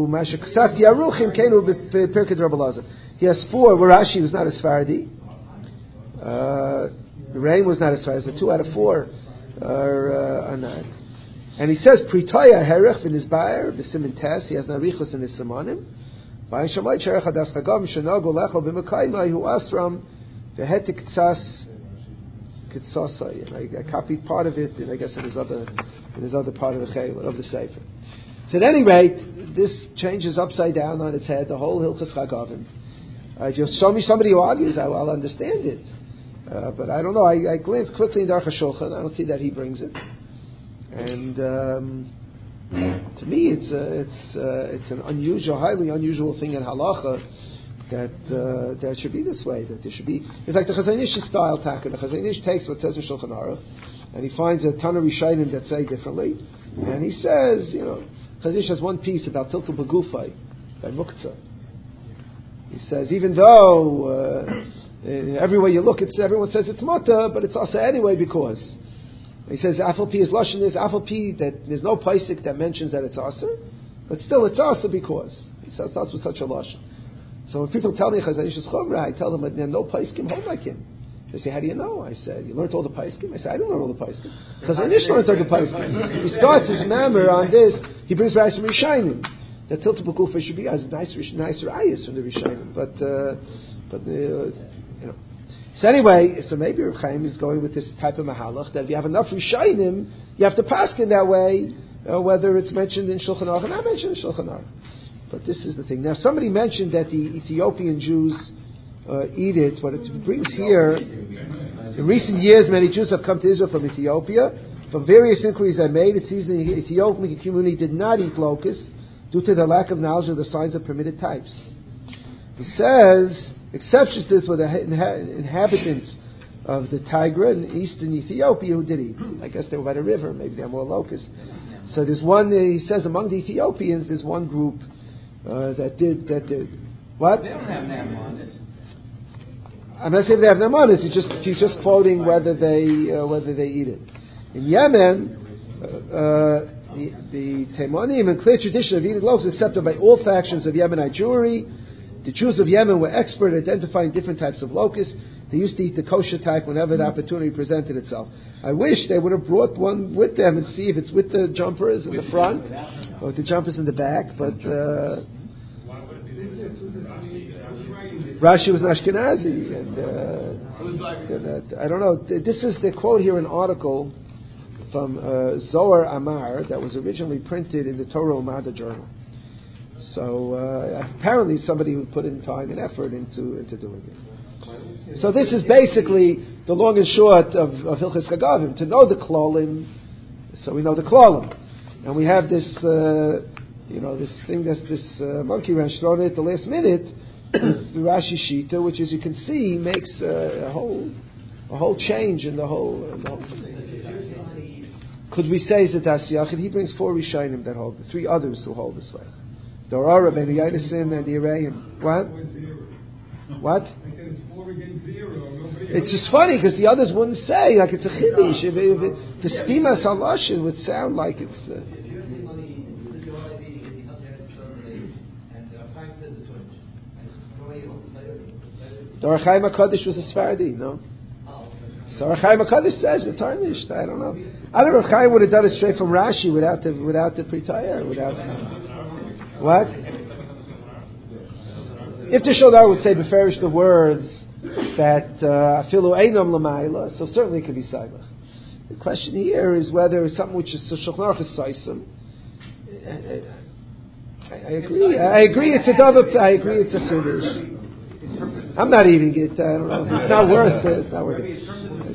has 4 where Rashi was not a Sfaradi. The rain was not a Sfaradi. So 2 out of 4 are not. And he says Pritaya Herech in his Bayer B'Simin Tes. He has Narichus in his Simonim. I copied part of it, and I guess in his other part of the Sefer. So at any rate, this changes upside down on its head, the whole Hilchos Chagavim. Just show me somebody who argues, I'll understand it. But I don't know, I glanced quickly in Aruch HaShulchan, I don't see that he brings it. And to me, it's an unusual, highly unusual thing in halacha that should be this way. That there should be. It's like the Chazon Ish style taka. The Chazon Ish takes what says in Shulchan Aruch, and he finds a ton of Rishonim that say differently, and he says, Chazon Ish has one piece about Tiltul Begufay by Muktzah. He says even though everywhere you look, everyone says it's mutter, but it's also anyway because. He says Afal Pi is Lashon is Afal Pi that there's no Paisik that mentions that it's Aser, but still it's Aser because he says that's with such a Lashon. So when people tell me Chazon Ish is Chumrah, I tell them that no Paiskim hold like him. They say, how do you know? I said, you learned all the Paiskim? I said, I didn't learn all the Paiskim. Chazon Ish learns all the Paiskim. He starts his mammer on this. He brings Rais from Rishonim. That Tiltul B'Kufa should be as nicer ayahs from the Rishonim, but So anyway, so maybe Reb Chaim is going with this type of mahalach that if you have enough Rishonim, you have to pass in that way, whether it's mentioned in Shulchan Aruch or not mentioned in Shulchan Aruch. But this is the thing. Now, somebody mentioned that the Ethiopian Jews eat it. What it brings here, in recent years, many Jews have come to Israel from Ethiopia. From various inquiries I made, it seems the Ethiopian community did not eat locusts due to the lack of knowledge of the signs of permitted types. He says, exceptions to this were the inhabitants of the Tigray in eastern Ethiopia who did eat. I guess they were by the river, maybe they have more locusts. So there's one, he says, among the Ethiopians, there's one group that did. What? They don't have Naamonis. I'm not saying they have Naamonis, he's just quoting whether they eat it. In Yemen, the Taimanim and clear tradition of eating locusts is accepted by all factions of Yemenite Jewry. The Jews of Yemen were expert at identifying different types of locusts. They used to eat the kosher type whenever the opportunity presented itself. I wish they would have brought one with them and see if it's with the jumpers in the front or with the jumpers in the back. But Rashi was an Ashkenazi, and I don't know. This is the quote here in an article Zohar Amar that was originally printed in the Torah Umada journal. So apparently somebody who put in time and effort into doing it. So this is basically the long and short of Hilchos Chagavim. To know the Klolim, so we know the Klolim. And we have this, this thing that's this monkey wrench thrown in at the last minute, the Rashi Shita, which as you can see makes a whole change in the whole thing. Could we say Zadas Yachid? He brings 4 Rishonim that hold, 3 others who hold this way. The Aurora, Ben Yonason, and the Arayim. What? It's just funny because the others wouldn't say like it's a chiddush. The stimas halashin would sound like it's. The Ohr HaChaim HaKadosh was a Sephardi, no? So Ohr HaChaim HaKadosh says with tarnished. I don't know. I don't know if Chaim would have done it straight from Rashi without the Pritayah, without what? If the Shildar would say beferish the words that afilu einam l'mayla, so certainly it could be saibach. The question here is whether something which is Shulchan Aruch is saisum. I agree. It's a double. I agree. It's a chiddush. I'm not eating it. I don't know. It's not worth it. It's not worth it.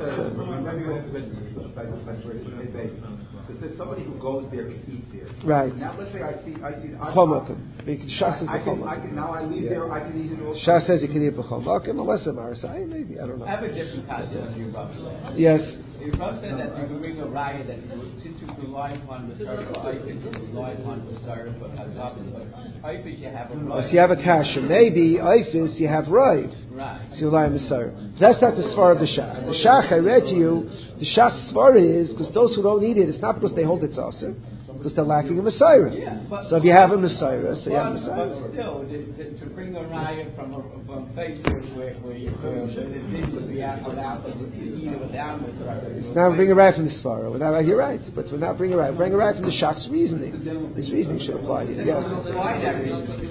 There's somebody who goes there to eat there. Right. Now let's say I see. Shas says now I leave there. I can eat it also. Shas says you can eat b'chol makom unless a marasai. Maybe I don't know. I have a different concept to your brother. Yes. Your brother said that you can bring a raya that since you rely upon the Sarah for Ifis, you rely upon the Sarah for Chazabin, but Ifis you have a raya. So you have a kasha. Maybe Ifis you have Raiv. Right. So you rely on the Sarah. That's not the svar of the Shach. The Shach I read to you, the Shach's svar is because those who don't eat it, it's not because they hold it's also because they're lacking a Messiah. Yeah, so if you have a Messiah, so you have a Messiah. But still, to bring a raya from Facebook where you would be allowed to eat it without Messiah. Now bring a raya from the Svara. You're right, but we're not bringing a raya. Bring a raya from the Shach's reasoning. His reasoning should apply here. Yes. Why that reason?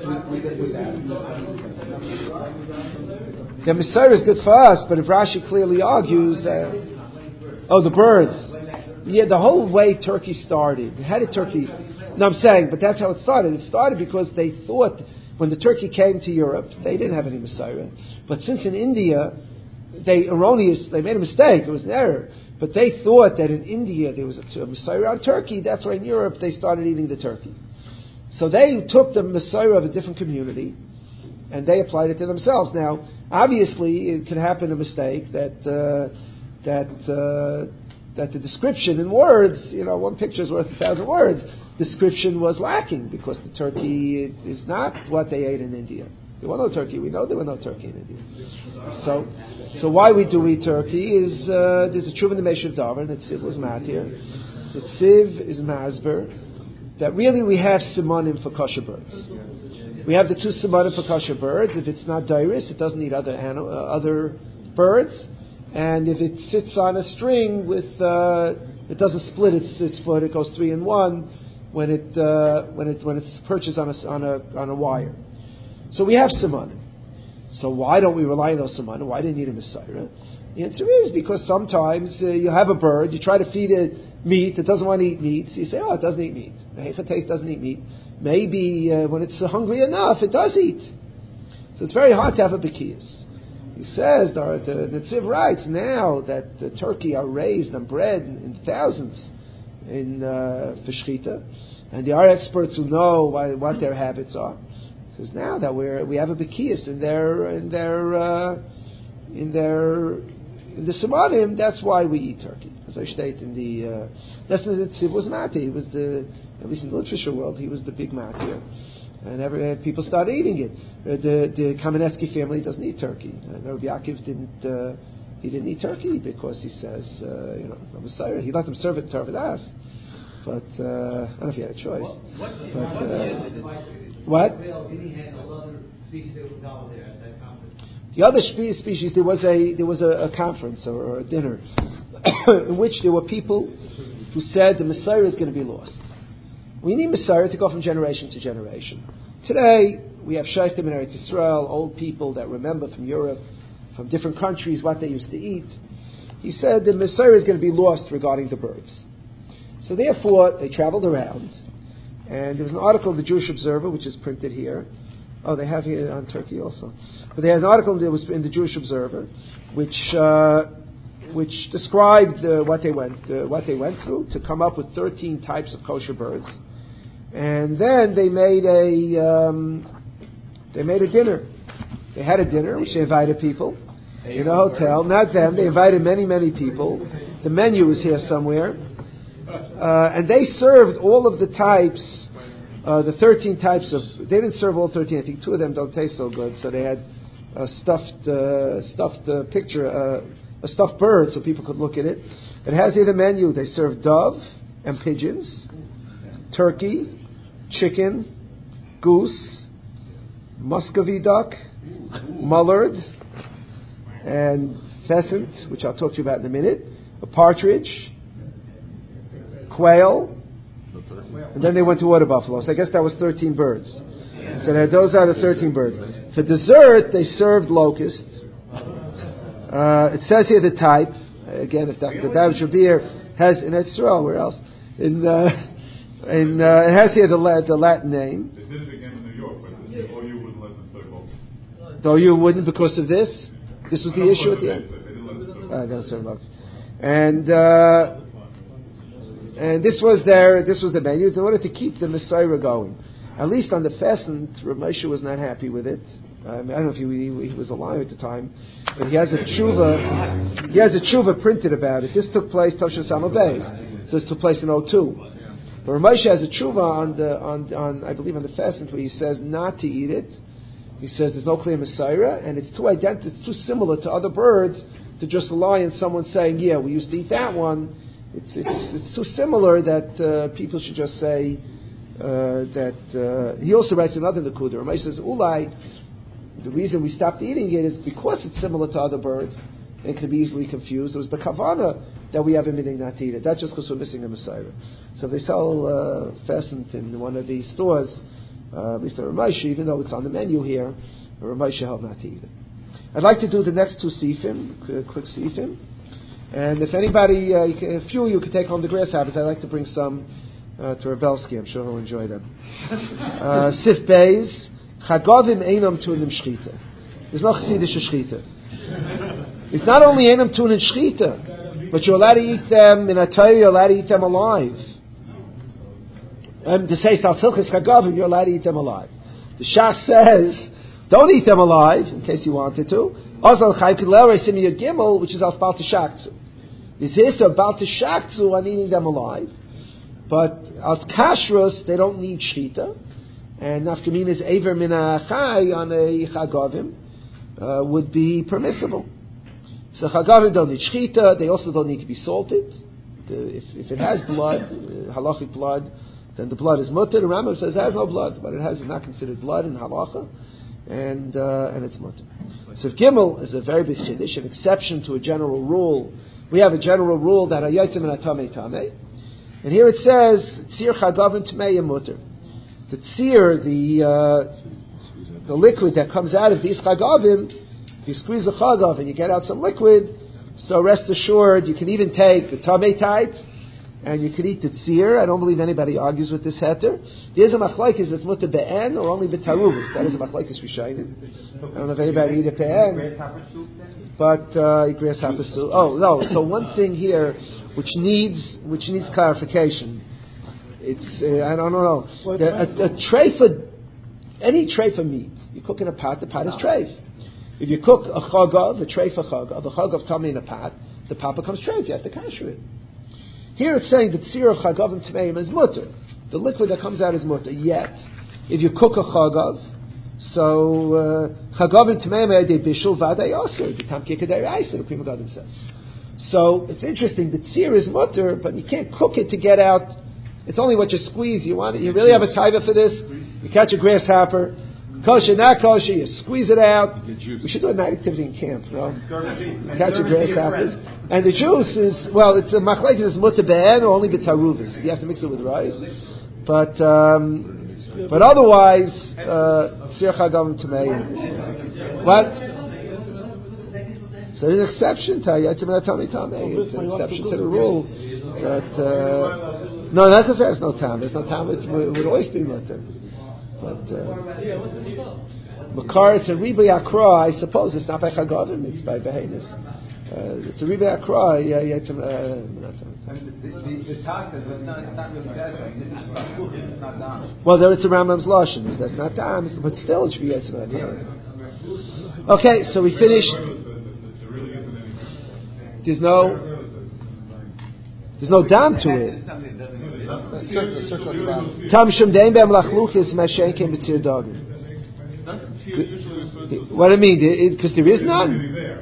The Messiah is good for us, but if Rashi clearly argues, the birds. Yeah, the whole way Turkey started. How did Turkey? No, I'm saying, but that's how it started. It started because they thought when the Turkey came to Europe, they didn't have any Messiah. But since in India, they made a mistake. It was an error. But they thought that in India there was a Messiah on Turkey. That's why in Europe they started eating the turkey. So they took the Messiah of a different community and they applied it to themselves. Now, obviously, it could happen a mistake that the description in words, one picture is worth 1,000 words. Description was lacking because the turkey is not what they ate in India. There was no turkey. We know there was no turkey in India. So why we do eat turkey is there's a truth in the Meshav Davar that Tziv was matir. The Tziv is masber that really we have simanim for kosher birds. We have the 2 simanim for kosher birds. If it's not dairis, it doesn't eat other birds. And if it sits on a string with, it doesn't split its foot. It goes 3 in 1 when it's purchased on a wire. So we have simanim. So why don't we rely on those simanim? Why do you need a Messiah? The answer is because sometimes you have a bird, you try to feed it meat, it doesn't want to eat meat, so you say, it doesn't eat meat. The Heicha doesn't eat meat. Maybe when it's hungry enough, it does eat. So it's very hard to have a Bekiyas. He says, the Netziv writes, now that the turkey are raised and bred in thousands for Shechita, and there are experts who know what their habits are. He says, now that we have a Bekiyas in the Simanim, that's why we eat turkey. As I state in the lesson that Tziv was Mati. He was at least in the literature world, he was the big Mati. And people started eating it. The Kamenetsky family doesn't eat turkey. Rabbi Yaakov didn't eat turkey because he says, it's not Messiah. He let them serve it in Tarvadas. But I don't know if he had a choice. What? The other species, there was a conference or a dinner in which there were people who said the Messiah is going to be lost. We need Messiah to go from generation to generation. Today, we have Shaykhim in Eretz Yisrael, old people that remember from Europe, from different countries, what they used to eat. he said the Messiah is going to be lost regarding the birds. So therefore, they traveled around, and there was an article in the Jewish Observer, which is printed here. Oh, they have here on Turkey also. But they had an article that was in the Jewish Observer, which described what they went through to come up with 13 types of kosher birds, and then they made a dinner. They had a dinner which they invited people in a hotel. Not them. They invited many, many people. The menu is here somewhere, and they served all of the types. The 13 types of... They didn't serve all 13. I think 2 of them don't taste so good. So they had a stuffed bird so people could look at it. It has here the menu. They serve dove and pigeons, turkey, chicken, goose, muscovy duck, mullard, and pheasant, which I'll talk to you about in a minute, a partridge, quail, and then they went to water buffalo. So I guess that was 13 birds. So those are the 13 birds. For dessert, they served locust. It says here the type. Again, if Dr. David Shabir has in Israel, where else? It has here the Latin name. They did it again in New York, but OU wouldn't let them serve locust. The OU wouldn't because of this? This was the issue at the end? They didn't let them serve locust. And this was the menu. They wanted to keep the Messiah going. At least on the pheasant, Rav Moshe was not happy with it. I don't know if he was alive at the time, but he has a tshuva printed about it. This took place Tosha Sama Beis. So this took place in 2002. But Rav Moshe has a tshuva on I believe on the pheasant where he says not to eat it. He says there's no clear Messiah, and it's too similar to other birds to just rely on someone saying, yeah, we used to eat that one. It's too similar that people should just say that. He also writes another Nakuda. Ramesh says, Ulai, the reason we stopped eating it is because it's similar to other birds and it can be easily confused. It was the kavana that we have a meaning not to eat it. That's just because we're missing a Messiah. So if they sell pheasant in one of these stores, at least the Ramesh, even though it's on the menu here, the Ramesh held not to eat it. I'd like to do the next 2 sifim, quick sifim. And if anybody, a few of you could take home the grasshoppers, I'd like to bring some to Rebelsky. I'm sure he'll enjoy them. Sif Beis, Chagavim Einam Tunim Shchita. There's no Chassidish Shchita. It's not only Einam Tunim Shchita, but you're allowed to eat them in a Torah, you're allowed to eat them alive. And to say Saltilchis Chagavim, you're allowed to eat them alive. The Shach says, don't eat them alive, in case you wanted to. Azal Chai Pilel Simiyah Gimel, which is Al Balta Shaktzu. This is about the Shaktzu on eating them alive. But Al Kashrus, they don't need Shchita. And Nafkamin is Aver Mina Chai on a Chagavim would be permissible. So Chagavim don't need Shchita, they also don't need to be salted. If it has blood, halachic blood, then the blood is mutter. The Rambam says it has no blood, but it's not considered blood in halacha. And it's mutter. So Gimel is a very big chiddush, an exception to a general rule. We have a general rule that hayotzim and atamei tamei, and here it says tzir chagavim tmei mutter. The tzir, the liquid that comes out of these chagavim, if you squeeze a chagav and you get out some liquid, so rest assured you can even take the tamei type. And you could eat the tzir. I don't believe anybody argues with this heter. There's a machlokes that's mutter be'en or only be'taruvus. That is a machlokes rishonim. I don't know if anybody eat a be'en. But grasshopper soup. Oh no! So one thing here which needs clarification. It's I don't know. A treifa, any treifa meat you cook in a pot. The pot is treif. If you cook a chagav, a treifa chagav, the chagav tummy in a pot, the pot becomes treif. You have to kasher it. Here it's saying that tzir of chagavim tmeim is mutter. The liquid that comes out is mutter. Yet, if you cook a chagav, so chagavim tmeim ayadei bishul v'adei aser b'tam kikadei reiser. The Pri Megadim says. So it's interesting. The tzir is mutter, but you can't cook it to get out. It's only what you squeeze. You want it. You really have a taiva for this? You catch a grasshopper, kosher, not kosher. You squeeze it out. We should do a night activity in camp. No, catch a grasshopper. And the juice is, well, it's a machlekes is mutter be'en or only b'taruvus. You have to mix it with rice. But otherwise, tzir chagavim tmei. What? So there's an exception to Yaitz Tami Tame. It's an exception to the rule that no, not because there's no time. There's no time. It would always be mutter. But Makar, it's a Riba Yakra. I suppose it's not by Chagovim. It's by Behenis. It's a Riba Yakra. The task is it's not really satisfying. This is not done. Well, there it's a Rambam's lashon. That's not dam, but still it should be Yaitz Tami. Okay, so we finished. There's no dam to it. Tam Shem Dein Be'am Lachluchis Mashen Kem B'Tzir Dagim. What I mean, because there is none.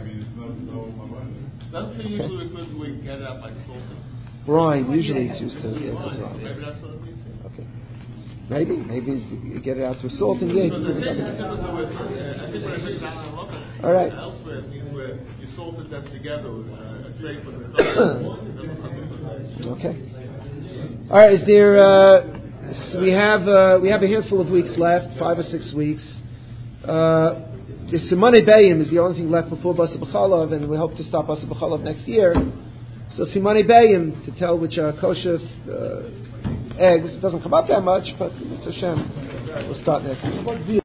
That's usually because we get it out by salting. Brine, usually it's used to get the brine. Maybe that's what it is. Okay. Maybe you get it out through salt and gate. I think when it's down on local, All right. elsewhere it means where you salted them together with straight from the Okay. All right. Is there? So we have a handful of weeks left, 5 or 6 weeks. The Simonei Bayim is the only thing left before Basa B'Chalav, and we hope to stop Basa B'Chalav next year. So Simonei Bayim to tell which are kosher eggs. It doesn't come up that much, but it's a shame. We'll start next week.